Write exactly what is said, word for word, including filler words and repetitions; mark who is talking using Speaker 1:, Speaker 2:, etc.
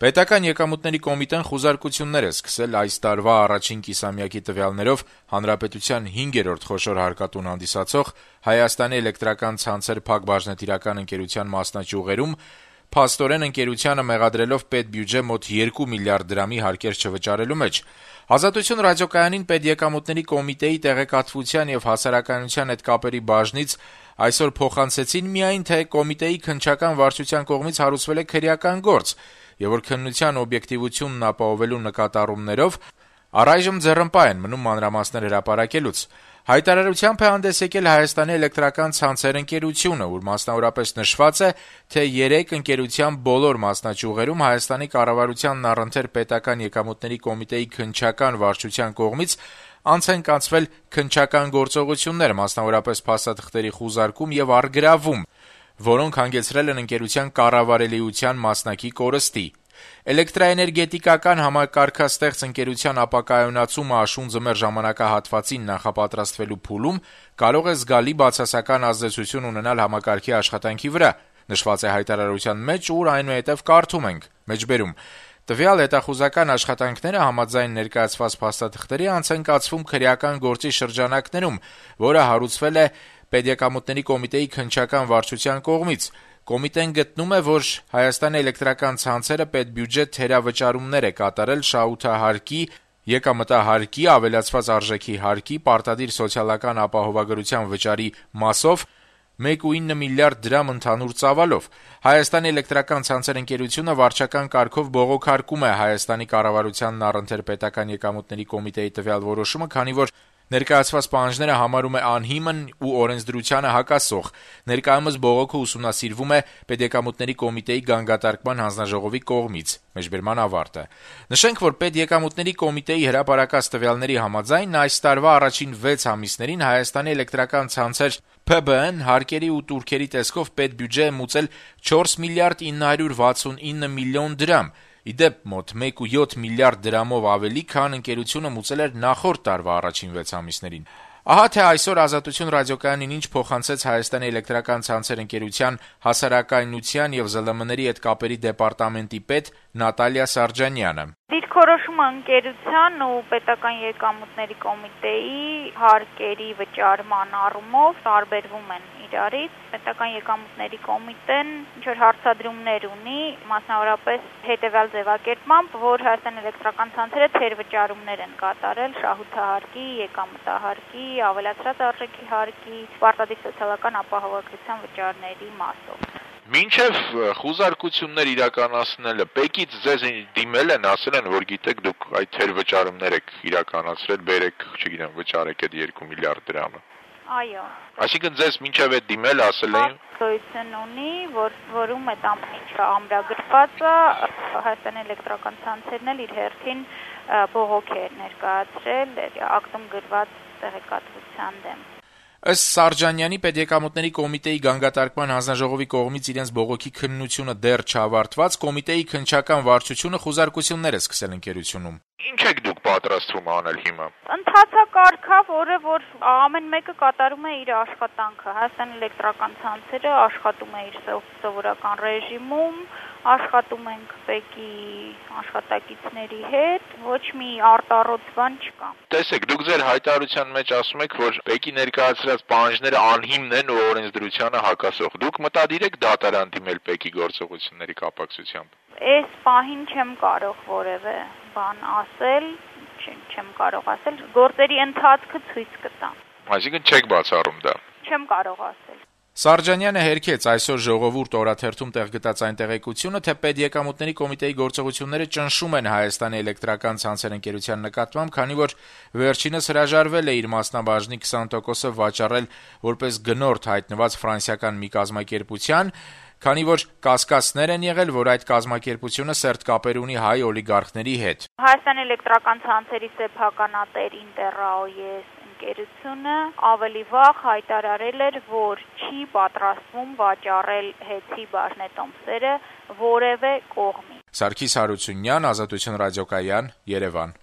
Speaker 1: Պետական եկամուտների կոմիտեն խուզարկություններ է սկսել այս տարվա առաջին կիսամյակի տվյալներով Հանրապետության հինգերորդ խոշոր հարկատուն հանդիսացող Հայաստանի էլեկտրական ցանցեր Փակ բաժնետիրական ընկերության մասնաճյուղերում, փաստորեն ընկերությանը մեղադրելով պետբյուջե մոտ երկու միլիարդ դրամի հարկեր չվճարելու մեջ։ Ազատություն ռադիոկայանին պետեկամուտների կոմիտեի տեղեկատվության եւ հասարակայնության հետ կապերի բաժնից այսօր փոխանցեցին միայն, թե կոմիտեի քննչական վարչության կողմից հարուցվել է քրեական գործ, եւ որ քննության օբյեկտիվությունն ապահովելու նկատառումներով առայժմ ձեռնպահ են մնում մանրամասներ հրապարակելուց։ Հայտարարությամբ է հանդես եկել Հայաստանի էլեկտրական ցանցեր ընկերությունը, ուր մասնավորապես նշված է, թե երեք ընկերության բոլոր մասնաճյուղերում Հայաստանի կառավարությանն առընթեր պետական եկամուտների կոմիտեի քննչական վարչության կողմից անց են կացվել քննչական գործողություններ, մասնավորապես փաստաթղթերի խուզարկում եւ առգրավում, որոնք հանգեցրել են ընկերության կառավարելիության մասնակի կորստի։ Էլեկտրաէներգետիկական համակարգաստեղծ ընկերության ապակայունացումը աշուն ձմեռ ժամանակահատվածին նախապատրաստվելու փուլում կարող է զգալի բացասական ազդեցություն ունենալ համակարգի աշխատանքի վրա, նշված է հայտարարության մեջ, ուր այնուհետև կարդում ենք. մեջբերում Տվյալ հետախուզական աշխատանքները համաձայն ներկայացված փաստաթղթերի անց են կացվում քրեական գործի շրջանակներում, որը հարուցվել է Պետեկամուտների կոմիտեի քննչական վարչության կողմից։ Կոմիտեն գտնում է, որ Հայաստանի էլեկտրական ցանցերը պետբյուջե թերավճարումներ է կատարել շահութահարկի, եկամտահարկի, ավելացված արժեքի հարկի, պարտադիր սոցիալական ապահովագրության վճարի մասով մեկ կόμμα ինը միլիարդ դրամ ընդհանուր ծավալով։ Հայաստանի էլեկտրական ցանցեր ընկերությունը վարչական կարգով բողոքարկում է Հայաստանի կառավարությանն առընթեր պետական եկամուտների կոմիտեի տվյալ որոշումը, քանի որ ներկայացված պահանջները համարում է անհիմն ու օրենսդրությանը հակասող։ Ներկայումս բողոքը ուսումնասիրվում է Պետեկամուտների կոմիտեի գանգատարկման հանձնաժողովի կողմից։ Մեջբերման ավարտը։ Նշենք, որ Պետեկամուտների կոմիտեի հրապարակած տվյալների համաձայն այս տարվա առաջին վեց ամիսներին Հայաստանի էլեկտրական ցանցեր Փ B N հարկերի ու տուրքերի տեսքով պետբյուջե է մուծել չորս միլիարդ ինը հարյուր վաթսունինը միլիոն դրամ։ Իդեպ մոտ մեկ կόμμα յոթ միլիարդ դրամով ավելի, քան ընկերությունը մուծել էր նախորդ տարվա առաջին վեց ամիսներին։ Ահա թե այսօր Ազատություն ռադիոկայանին ինչ փոխանցեց Հայաստանի էլեկտրական ցանցեր ընկերության հասարակայնության եւ Զ L M-ների հետ կապերի դեպարտամենտի պետ Նատալիա Սարջանյանը։
Speaker 2: Դիրքորոշումը ընկերության ու պետական եկամուտների կոմիտեի հարկերի վճարման առումով տարբերվում են իրարից։ Պետական եկամուտների կոմիտեն ինչ որ հարցադրումներ ունի, մասնավորապես հետևյալ ձևակերպմամբ, որ Հայաստան էլեկտրական ցանցերը թերվճարումներ են կատարել շահութահարկի, եկամտահարկի, ավելացրած արժեքի հարկի, պարտադիր սոցիալական ապահովագրության վճարների մասով։
Speaker 3: Մինչև խուզարկություններ իրականացնելը ՊԵԿ-ից ձեզ դիմել են, ասել են, որ գիտեք դուք այդ թերվճարումներ եք իրականացրել, բերեք, չգիտեմ, վճարեք այդ երկու միլիարդ դրամը։
Speaker 2: Այո։
Speaker 3: Այսինքն ձեզ մինչև այդ դիմել ասել էին։
Speaker 2: Գոյություն ունի, որ որում այդ ամենը ամրագրված է, Հայաստանի էլեկտրական ցանցերն էլ իր հերթին բողոք է ներկայացրել ակտում գրված տեղեկատվության դեմ։
Speaker 1: Ըստ Սարջանյանի Պետեկամուտների կոմիտեի գանգատարկման հանձնաժողովի կողմից իրենց բողոքի քննությունը դեռ չավարտված, կոմիտեի քննչական վարչությունը խուզարկություններ է սկսել ընկերությունում։
Speaker 3: Ինչ եք դուք պատրաստվում անել հիմա։
Speaker 2: Ընթացակարգով, որը որ ամեն մեկը կատարում է իր աշխատանքը։ Հայաստան էլեկտրական ցանցերը աշխատում է իր սովորական ռեժիմում, աշխատում ենք ՊԵԿ-ի աշխատակիցների հետ, ոչ մի արտառոց բան չկա։
Speaker 3: Տեսեք, դուք ձեր հայտարարության մեջ ասում եք, որ ՊԵԿ-ի ներկայացրած պահանջները անհիմն են ու օրենսդրությանը հակասող։ Դուք մտադիր եք դատարան դիմել ՊԵԿ-ի գործողությունների կապակցությամբ։
Speaker 2: Այս պահին չեմ կարող որևէ բան ասել, չեմ կարող ասել, գործերի ընթացքը ցույց կտա։
Speaker 3: Այսինքն չեք բացառում դա։
Speaker 2: Չեմ կարող ասել։
Speaker 1: Սարջանյանը հերքեց այսօր ժողովուրդ օրաթերթում տեղ գտած այն տեղեկությունը, թե Պետեկամուտների կոմիտեի գործողությունները ճնշում են Հայաստանի էլեկտրական ցանցեր ընկերության նկատմամբ, քանի որ վերջինս հրաժարվել է իր մասնաբաժնի քսան տոկոսը վաճառել որպես գնորդ հայտնված ֆրանսիական մի կազմակերպության, քանի որ կասկածներ են եղել, որ այդ կազմակերպությունը սերտ կապեր ունի հայ օլիգարխների հետ։
Speaker 2: Հայաստանի էլեկտրական ցանցերի սեփականատեր Ինտերաոյես ընկերությունը ավելի վաղ հայտարարել էր, որ չի պատրաստվում վաճառել հեծի բաժնետոմսերը որևէ կողմի։
Speaker 1: Սարգիս Հարությունյան, Ազատություն ռադիոկայան, Երևան։